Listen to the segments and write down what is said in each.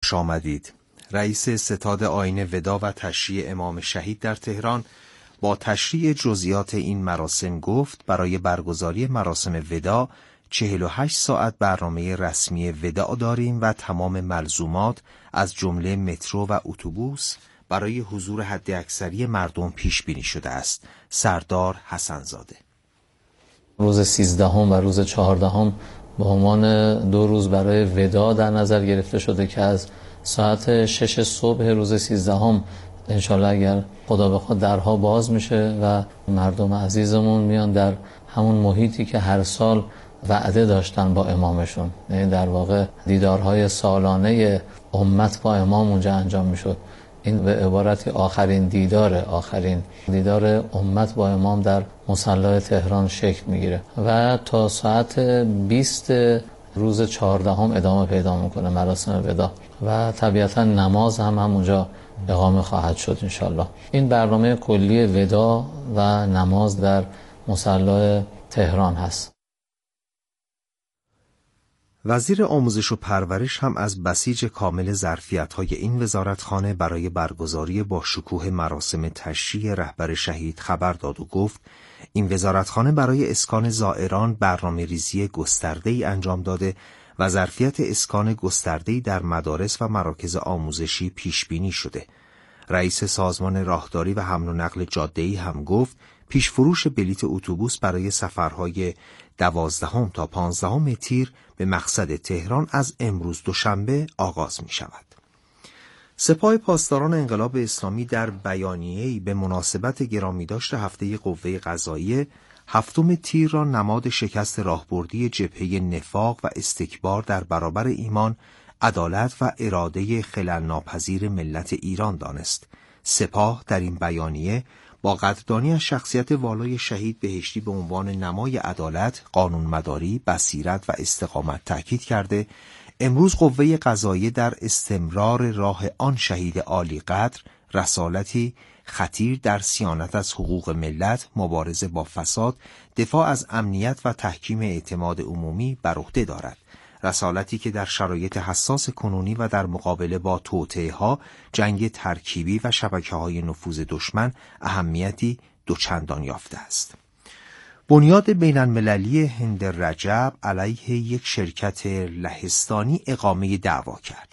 خوش آمدید. رئیس ستاد آیین ودا و تشییع امام شهید در تهران با تشریح جزئیات این مراسم گفت برای برگزاری مراسم ودا 48 ساعت برنامه رسمی وداع داریم و تمام ملزومات از جمله مترو و اتوبوس برای حضور حداکثری مردم پیش بینی شده است. سردار حسن‌زاده: روز 13 و روز 14 به عنوان 2 روز برای وداع در نظر گرفته شده که از ساعت 6 صبح روز 13 انشالله اگر خدا بخواد درها باز میشه و مردم عزیزمون میان در همون محیطی که هر سال وعده داشتن با امامشون، یعنی در واقع دیدارهای سالانه امت با امام اونجا انجام میشد. این به عبارتی آخرین دیدار امت با امام در مصلی تهران شکل میگیره و تا ساعت 20 روز 14 ادامه پیدا میکنه مراسم ودا و طبیعتا نماز هم اونجا اقامه خواهد شد انشالله. این برنامه کلی ودا و نماز در مصلی تهران هست. وزیر آموزش و پرورش هم از بسیج کامل ظرفیت‌های این وزارتخانه برای برگزاری با شکوه مراسم تشییع رهبر شهید خبر داد و گفت این وزارتخانه برای اسکان زائران برنامه‌ریزی گسترده‌ای انجام داده و ظرفیت اسکان گسترده‌ای در مدارس و مراکز آموزشی پیش بینی شده. رئیس سازمان راهداری و حمل و نقل جاده‌ای هم گفت پیش فروش بلیت اتوبوس برای سفرهای 12 تا 15 تیر به مقصد تهران از امروز دوشنبه آغاز می شود. سپاه پاسداران انقلاب اسلامی در بیانیه‌ای به مناسبت گرامیداشت هفته قوه قضاییه 7 تیر را نماد شکست راهبردی جبهه نفاق و استکبار در برابر ایمان، عدالت و اراده خلل ناپذیر ملت ایران دانست. سپاه در این بیانیه با قدردانی از شخصیت والای شهید بهشتی به عنوان نمای عدالت، قانونمداری، بصیرت و استقامت تاکید کرده امروز قوه قضاییه در استمرار راه آن شهید عالی قدر رسالتی خطیر در صیانت از حقوق ملت، مبارزه با فساد، دفاع از امنیت و تحکیم اعتماد عمومی بر عهده دارد. رسالتی که در شرایط حساس کنونی و در مقابله با توطئه‌ها، جنگ ترکیبی و شبکه‌های نفوذ دشمن اهمیتی دوچندان یافته است. بنیاد بین‌المللی هند رجب علیه یک شرکت لهستانی اقامه دعوا کرد.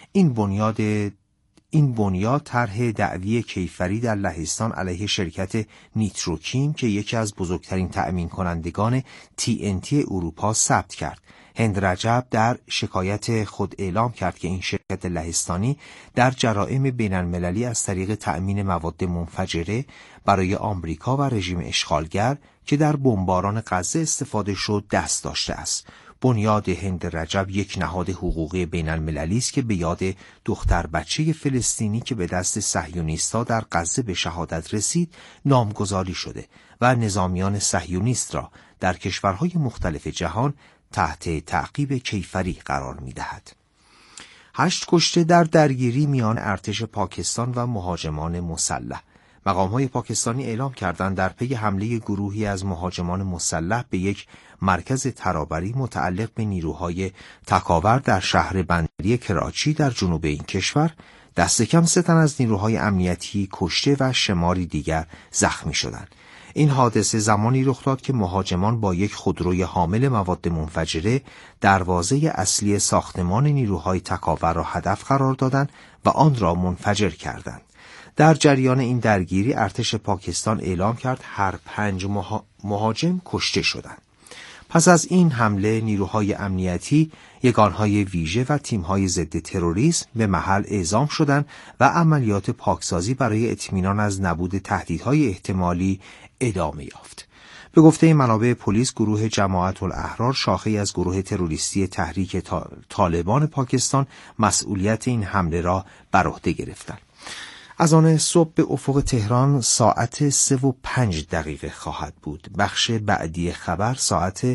این بنیاد طرح دعوی کیفری در لهستان علیه شرکت نیتروکیم که یکی از بزرگترین تأمین کنندگان TNT اروپا ثبت کرد. هند رجب در شکایت خود اعلام کرد که این شرکت لهستانی در جرائم بین‌المللی از طریق تأمین مواد منفجره برای آمریکا و رژیم اشغالگر که در بمباران غزه استفاده شد دست داشته است. بنیاد هند رجب یک نهاد حقوقی بین‌المللی است که به یاد دختر بچه فلسطینی که به دست صهیونیست‌ها در غزه به شهادت رسید نامگذاری شده و نظامیان صهیونیست را در کشورهای مختلف جهان تحت تعقیب کیفری قرار می‌دهد. 8 کشته در درگیری میان ارتش پاکستان و مهاجمان مسلح. مقام‌های پاکستانی اعلام کردند در پی حمله گروهی از مهاجمان مسلح به یک مرکز ترابری متعلق به نیروهای تکاور در شهر بندری کراچی در جنوب این کشور، دست کم 3 تن از نیروهای امنیتی کشته و شماری دیگر زخمی شدند. این حادثه زمانی رخ داد که مهاجمان با یک خودروی حامل مواد منفجره دروازه اصلی ساختمان نیروهای تکاور را هدف قرار دادند و آن را منفجر کردند. در جریان این درگیری ارتش پاکستان اعلام کرد هر 5 مهاجم کشته شدند. پس از این حمله نیروهای امنیتی، یگانهای ویژه و تیم‌های ضد تروریسم به محل اعزام شدند و عملیات پاکسازی برای اطمینان از نبود تهدیدهای احتمالی ادامه یافت. به گفته منابع پلیس، گروه جماعت الاحرار شاخه‌ای از گروه تروریستی تحریک طالبان پاکستان مسئولیت این حمله را بر عهده گرفتند. از آن صبح به افق تهران ساعت 3:05 خواهد بود. بخش بعدی خبر ساعت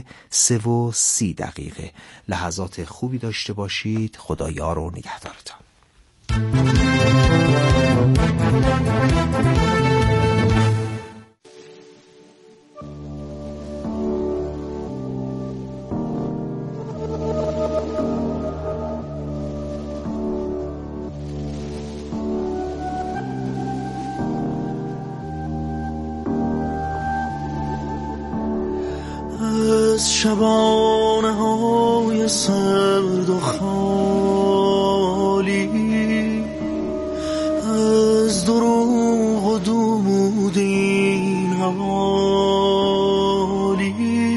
3:30. لحظات خوبی داشته باشید. خدایار و نگهدارتان. شبانه های سرد و خالی، از دروغ و دود این حوالی،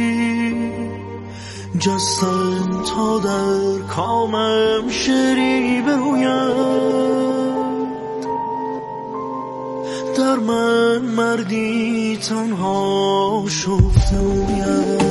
جستن تا در کامم شری بروید، در من مردی تنها شفته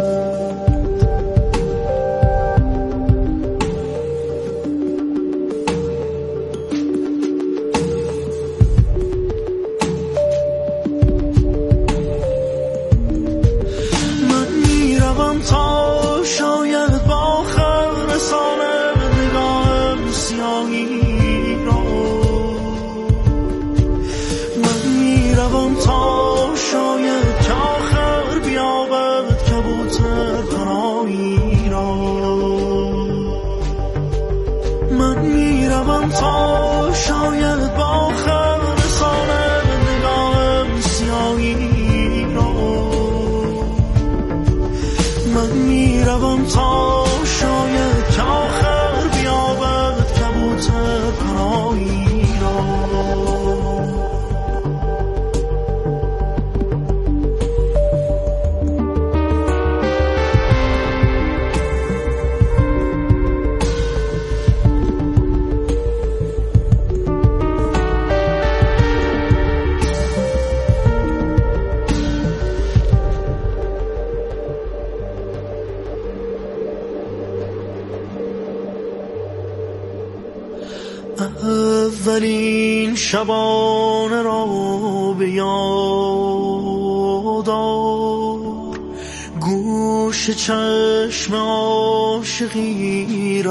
اولین شبانه را به یاد آر، گوش چشم عاشقی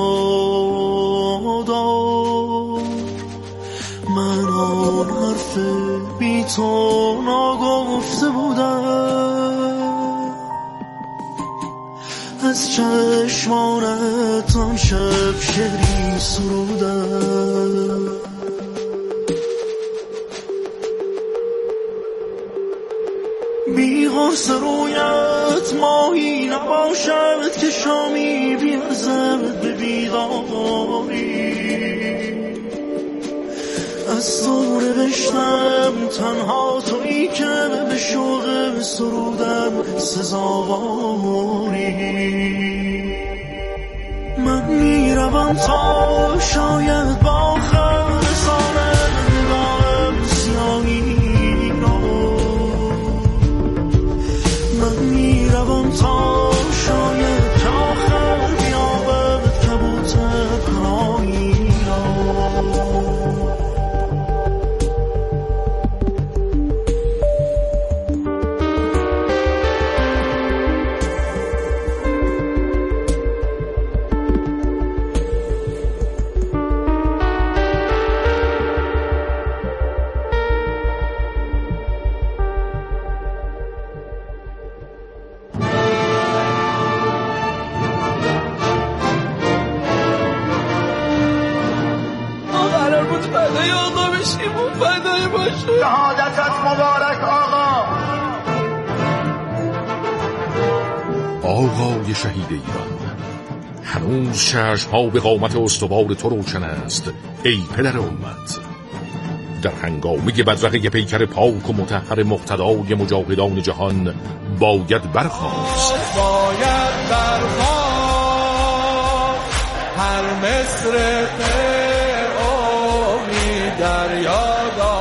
روا دار، من آن حرف بی تو ناگفته بودم، از چشمانت آن شب شعری سرودم، بی غرص رویت ماهی نباشد که شامی بیارزد به بیداری، از تو نوشتم تنها تویی که به شوق سرودم سزاواری، من میروم تا شاید با آخر رسانم نگاهم سیاهی را، من میروم تا شاید که آخر بیابد کبوتر پناهی را. شهادتت مبارک آقا. آقای شهید ایران، هنوز چشم‌ها به قامت استوار تو روشن است ای پدر امت. در هنگامه بدرقه پیکر پاک و مطهر مقتدای مجاهدان جهان باید برخاست، هر مصر فرعونی دریا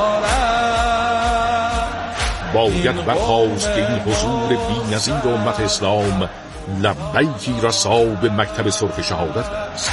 باید برخاست که این حضور بی‌نظیر امت اسلام لبیکی رسا به مکتب سرخ شهادت است.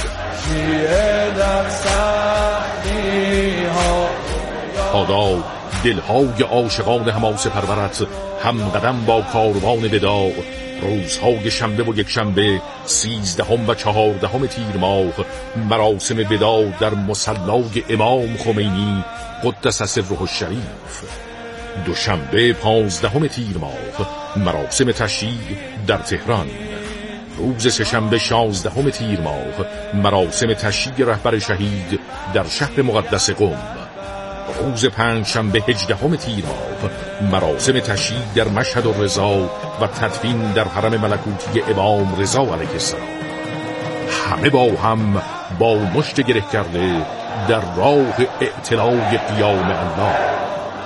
حالا دلهای عاشقان حماس پرورت هم قدم با کاروان وداع روزهای شنبه و یک شنبه 13 و 14 تیر ماه مراسم وداع در مصلی امام خمینی قدس سره الشریف، دوشنبه 15 تیر ماه مراسم تشییع در تهران، روز سه‌شنبه 16 تیر ماه مراسم تشییع رهبر شهید در شهر مقدس قم، روز پنجشنبه 18 تیر ماه مراسم تشییع در مشهد الرضا و تدفین در حرم ملکوتی امام رضا علیه السلام. همه با هم با مشت گره کرده در راه اعتلای قیام الله.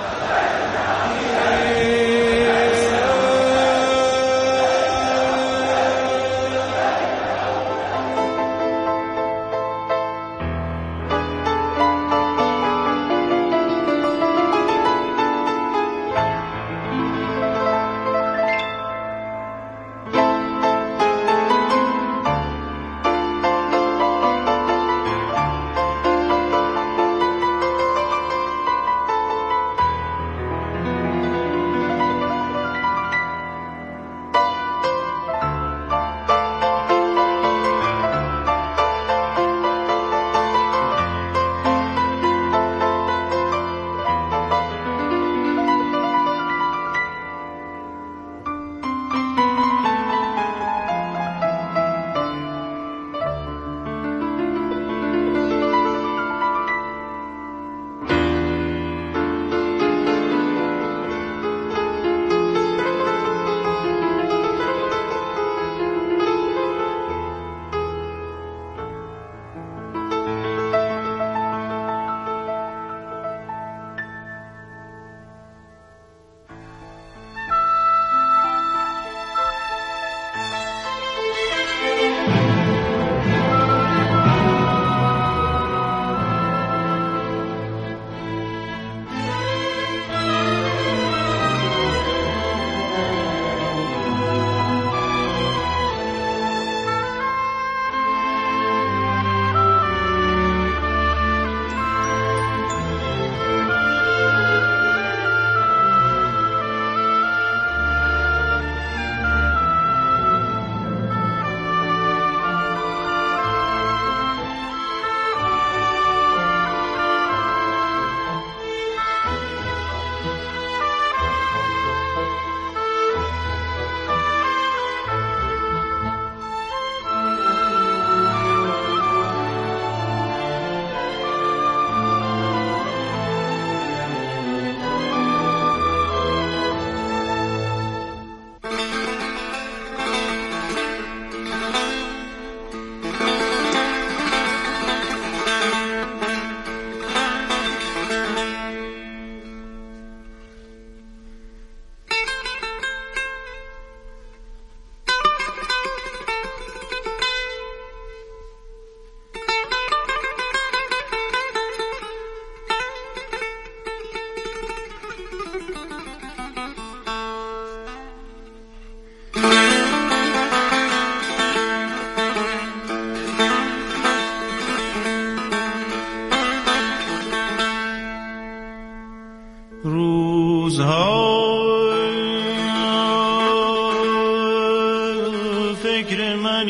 فکر من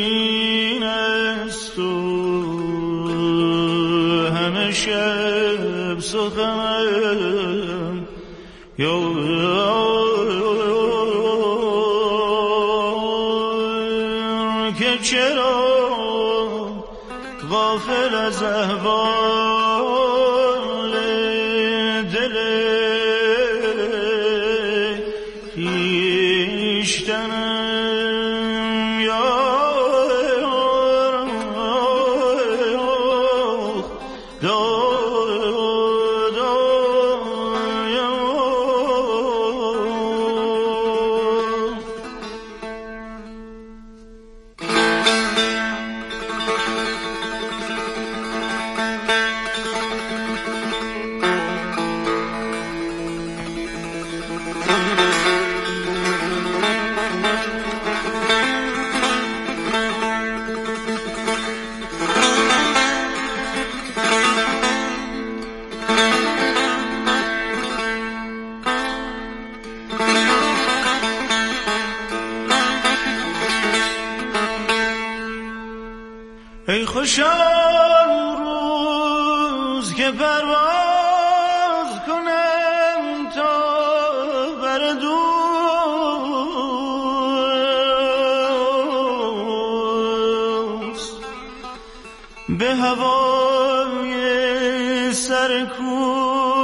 این است و همه شب سخنم که چرا غافل از احوال دل خویشتنم ای خوشا روز که پرواز کنم تا بر دوست به هوای سر کوه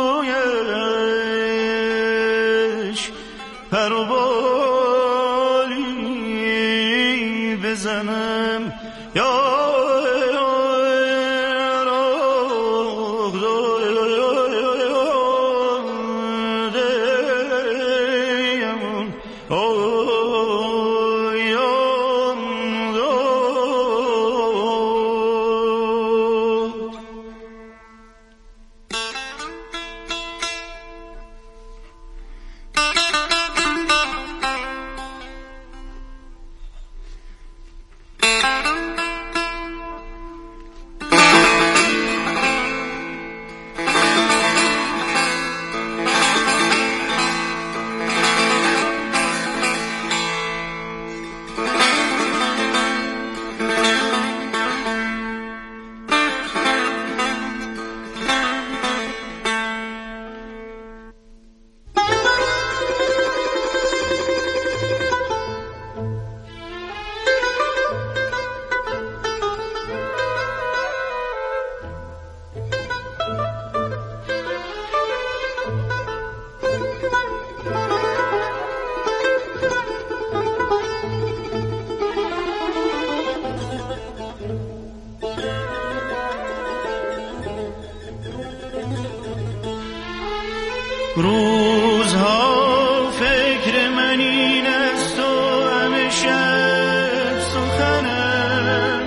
روزها فکر من این است و همه شب سخنم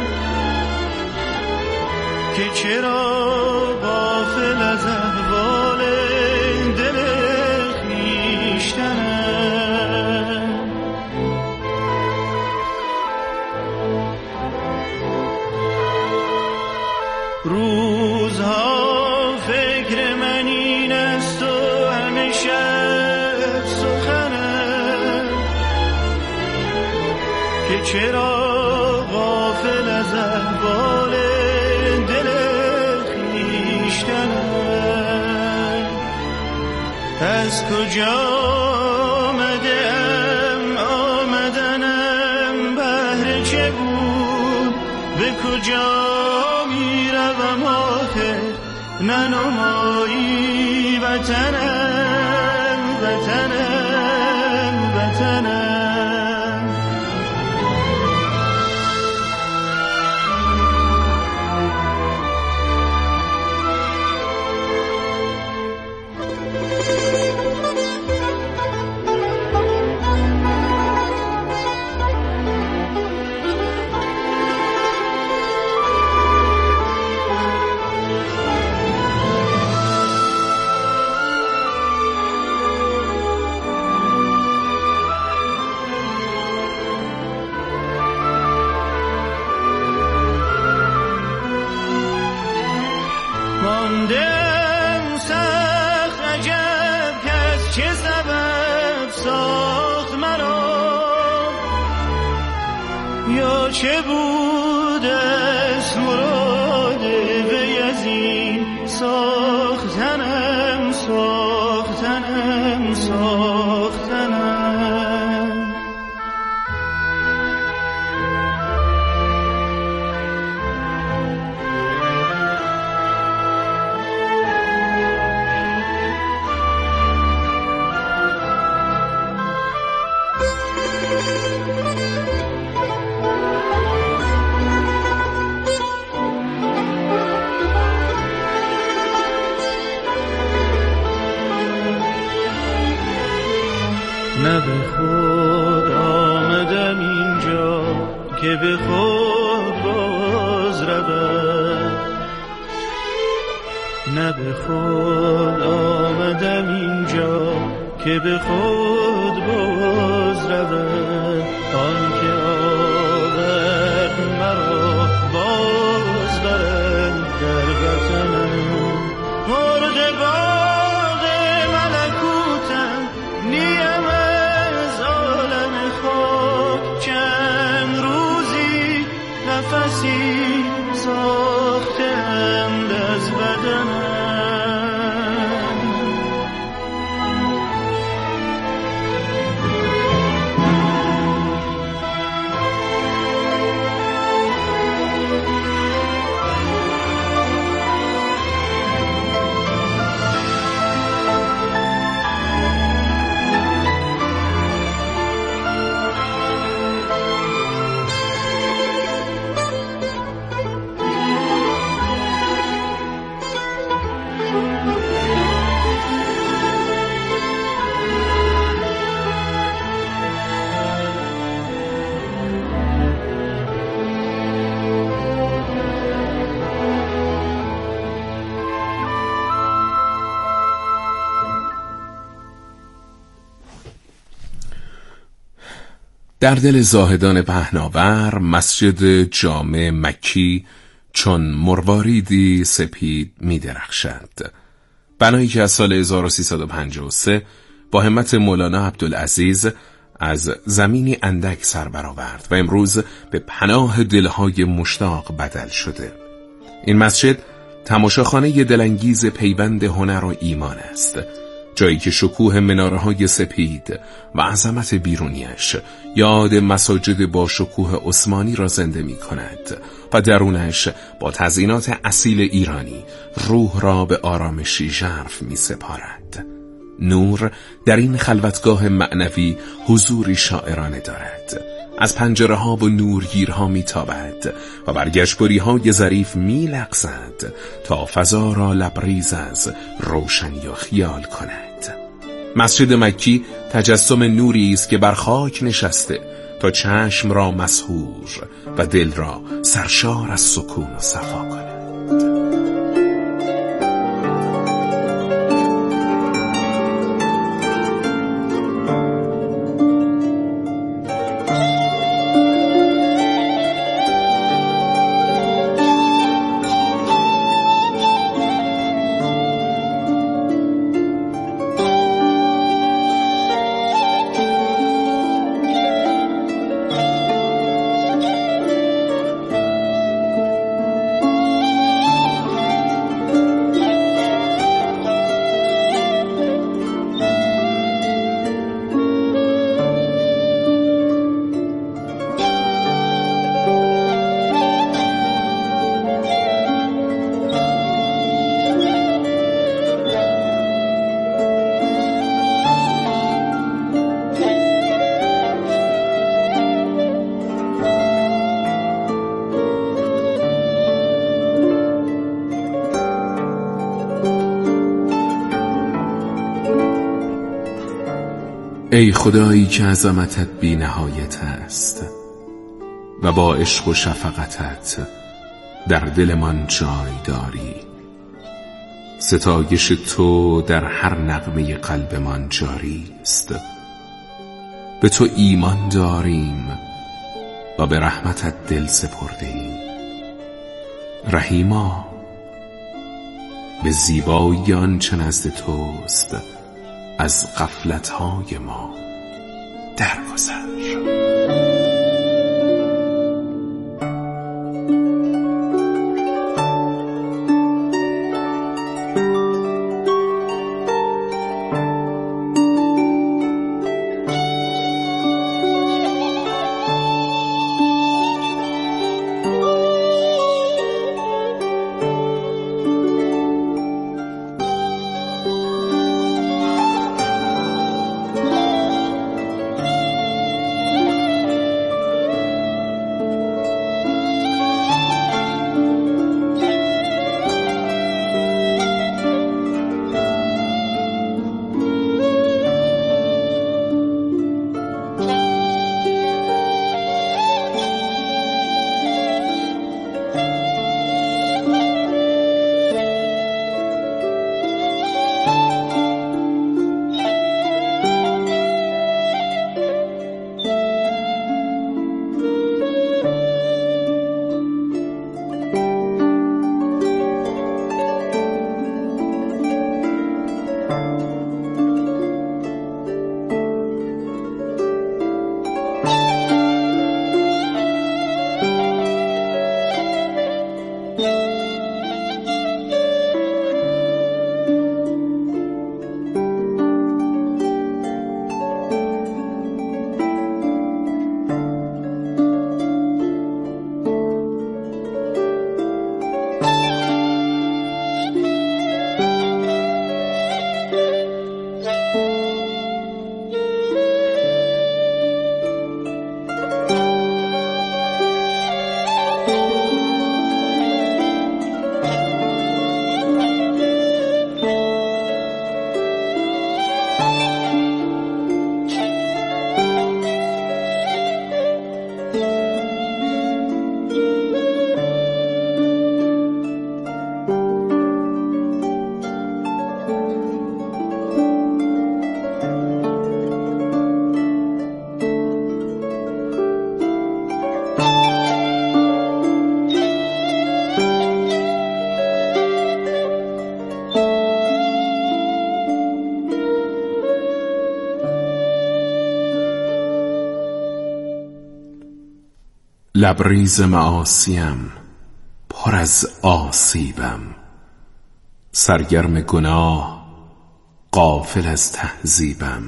که چرا غافل از احوال دل خویشتنم. روزها فکر من این است و همه شب سخنم که چرا غافل از احوال دل خویشتنم. از کجا آمدم آمدنم بهر چه بود، به کجا میروم آخر ننمایی وطنم وطنم وطنم. ماندم سخت عجب که از چه سبب ساخت مرا، یا چه بود از مراد وی از این ساختنم ساختنم ساختنم. نه به خود آمدم اینجا که به خود باز رود، نه به خود آمدم اینجا که به خود باز رود. آن که آورد مرا باز برد در وطنم. مرد باغ ملکوتم نیم از عالم خاک، چند روزی نفسی ساختند از بدنم. در دل زاهدان پهناور مسجد جامع مکی چون مرواریدی سپید می درخشد. بنایی که از سال 1353 با همت مولانا عبدالعزیز از زمینی اندک سر برآورد و امروز به پناه دلهای مشتاق بدل شده. این مسجد تماشاخانه دلانگیز پیوند هنر و ایمان است، جایی که شکوه مناره‌های سپید و عظمت بیرونیش یاد مساجد با شکوه عثمانی را زنده می کند و درونش با تزیینات اصیل ایرانی روح را به آرامشی ژرف می سپارد. نور در این خلوتگاه معنوی حضوری شاعرانه دارد. از پنجره‌ها و نورگیرها میتابد و بر گشبری‌های ظریف میلغزد تا فضا را لبریز از روشنی و خیال کند. مسجد مکی تجسم نوری است که بر خاک نشسته تا چشم را مسحور و دل را سرشار از سکون و صفا کند. ای خدایی که عظمتت بی نهایت است و با عشق و شفقتت در دلمان جای داری. ستایش تو در هر نغمه قلبمان جاری است. به تو ایمان داریم و به رحمتت دل سپرده ایم. رحیما، به زیبایی آنچه نزد توست از غفلت‌های ما درگذر. لبریز معاصیم پر از آسیبم، سرگرم گناه غافل از تهذیبم.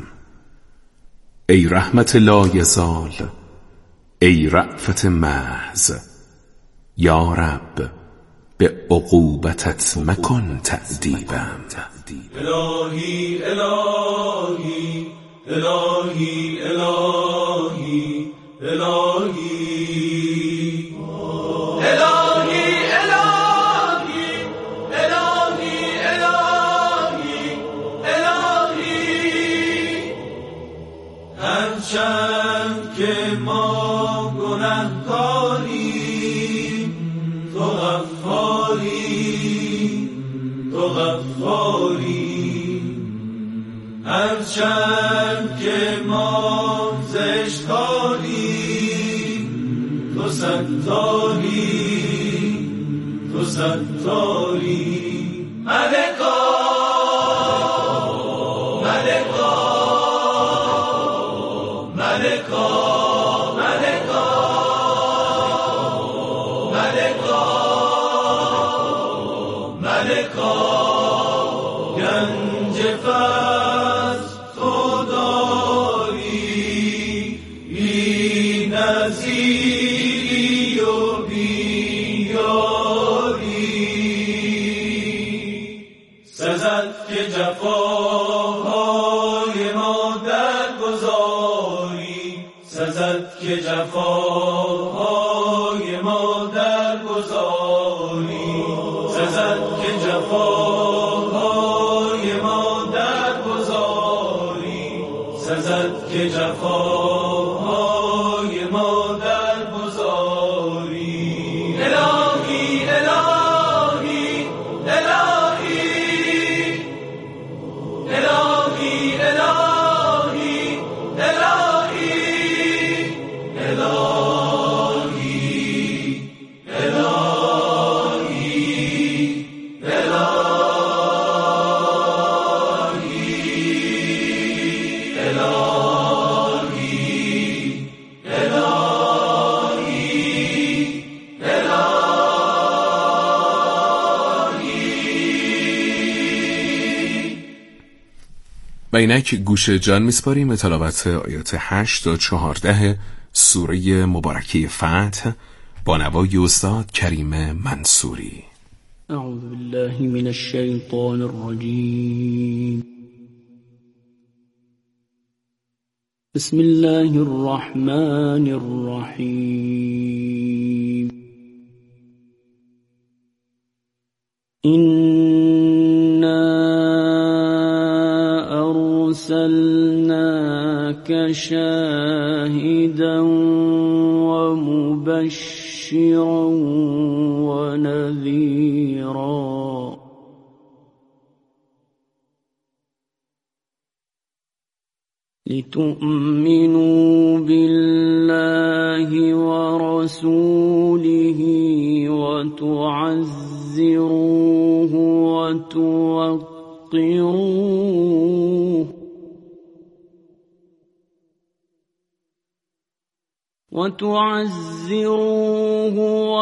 ای رحمت لایزال، ای رأفت محض، یا رب به عقوبتت مکن تأدیبم. الهی الهی الهی الهی الهی الهی الهی الهی تو غفاری، هرچند که ما زشتاری، تو ستاری، تو ستاری. ملکا ملکا ملکا ملکا ملکا ملکا، گنج فضل تو داری، بی نظیری و بی یاری. سزد که جفاهای ما درگذاری، سزد که جفاهای ما درگذاری، سزد که جفاهای ما درگذاری، سزد که جفاهای ما درگذاری. الهی الهی الهی الهی الهی و اینک گوش جان میسپاریم به تلاوت آیات 8 تا 14 سوره مبارکه فتح با نوای استاد کریم منصوری. اعوذ بالله من الشیطان الرجیم. بسم الله الرحمن الرحیم. أرسلناك شاهدا ومبشرا ونذيرا لتؤمنوا بالله ورسوله وتعزروه وتوقروه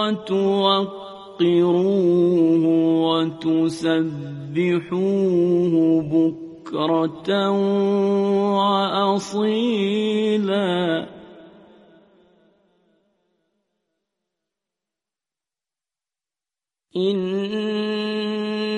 وتسبحوه بكرة وأصيلا. إن